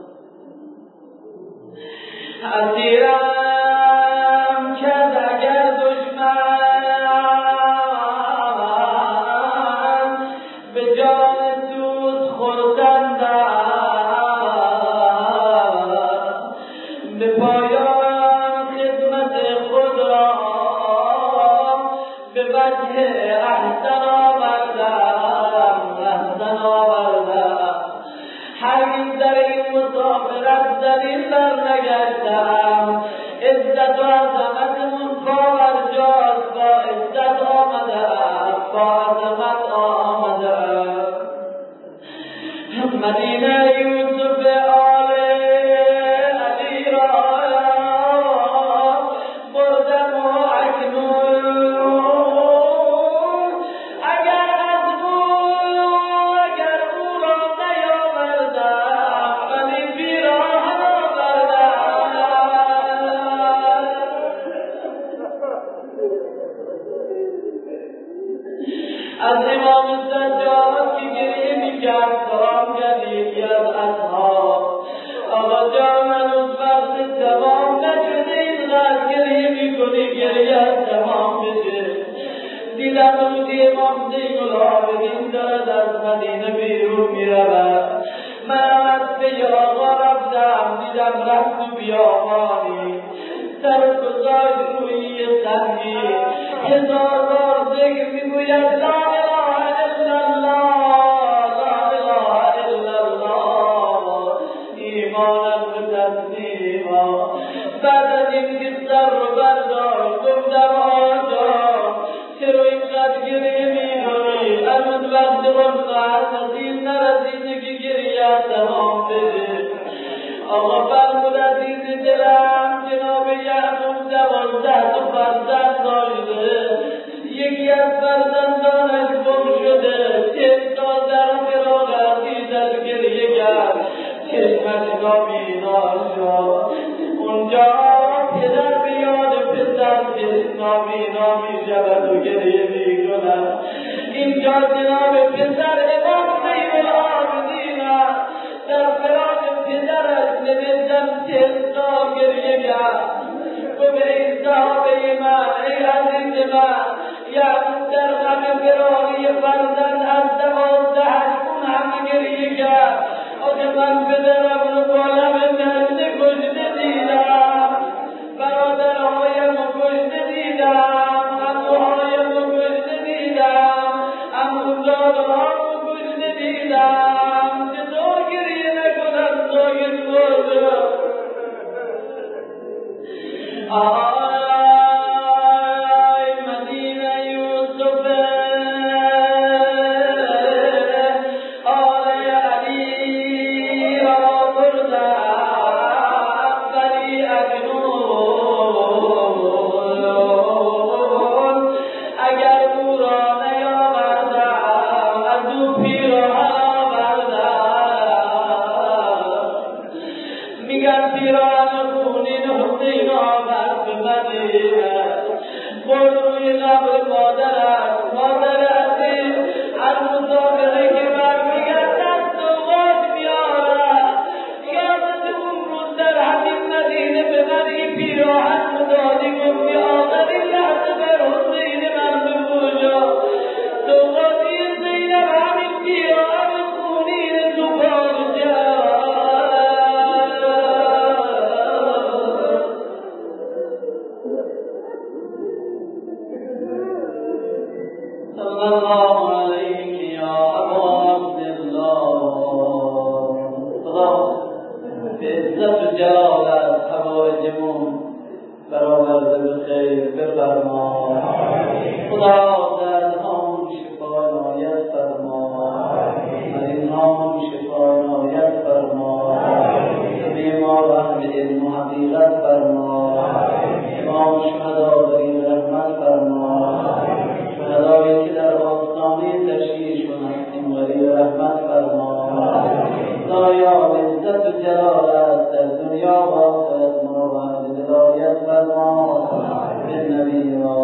اسیرم کرد اگر دشمن، به جان دوست خرسندم. به پایان خدمت خود را به وجه احسن آوردم، احسن آوردم. هرگز در این مسافرت ذلیل برنگشتم. عزت و عظمتمون پابرجاست، با عزت آمدم، با عظمت آمدم. مدینه یوسف آل علی را بردم و اکنون اگر او را نیاوردم، ولی پیراهن آوردم. از امام سجاد که گریه میکرد سلام جدیدی از اصحاب، آقا جان هنوز وقت تمام نشده، اینقدر گریه میکنی، گریه از تمام بشه. دیدم روزی امام زین العابدین دارد از مدینه بیرون میرود. منم از پی آقا رفتم، دیدم رفت تو بیابانی، سر و گذاشت روی یه سنگی، 1000 بار ذکر میگوید لا اله الا الله، لا اله الا الله، ایمانم به تسلیما. بعد از این که سر رو برداشت گفتم آقا چرا اینقدر گریه میکنی؟ هنوز وقت رسید نرسیده که گریه تمام بشه. آقا فرمود عزیز دلم جناب یعقوب 12 تا فرزند داشته، یکی از فرزندانش گم شده، 40 سال در فراق عزیزش گریه کرد، چشمش نابینا شد. اونجا پدر به یاد پسر چشم نابینا میشود و گریه میکند. اینجا جناب پسر امام زین العابدین در فراق پدرش نوشتم 40 سال گریه کرد. گفت ای صحابه من، ای عزیز من، یعقوب در غم فراقی فرزند از 12 اون همه گریه کرد. آخه من پدرم رو با لب نشته کشته دیدم، برادرهایم رو کشته دیدم، عموهایم رو کشته دیدم، عموزاده‌هام رو کشته دیدم. چطور گریه نکنم ساکت باشم؟ آی مدینه یوسف آل علی را بردم، ولی اکنون اگر او را نیاوردم، از او پیراهن آوردم. میگن پیراهن خونین حسین آورد به مدینه، برد روی قبر مادرش. مادر عزیز هر مسافره که برمیگرد دست و غاز میارد. یادت اون روز در همین مدینه به من این پیراهن رو دادی، گفتی آخرین لحظه بر حسین من الله علیک یا ابا عبدالله. خدا به عزت و جلالت حوایجمون برآورده به خیر بفرما. خدا دردهامون شفا عنایت فرما، مریضهامون شفا عنایت فرما، همه ما را اهل علم و حقیقت فرما. امام شهدا بری رحمت فرما، شهدایی که در آستانه تشییعشون هستیم بری رحمت فرما. خدایا به عزت و جلالت در دنیا و آخرت ما را اهل هدایت فرما. به نبی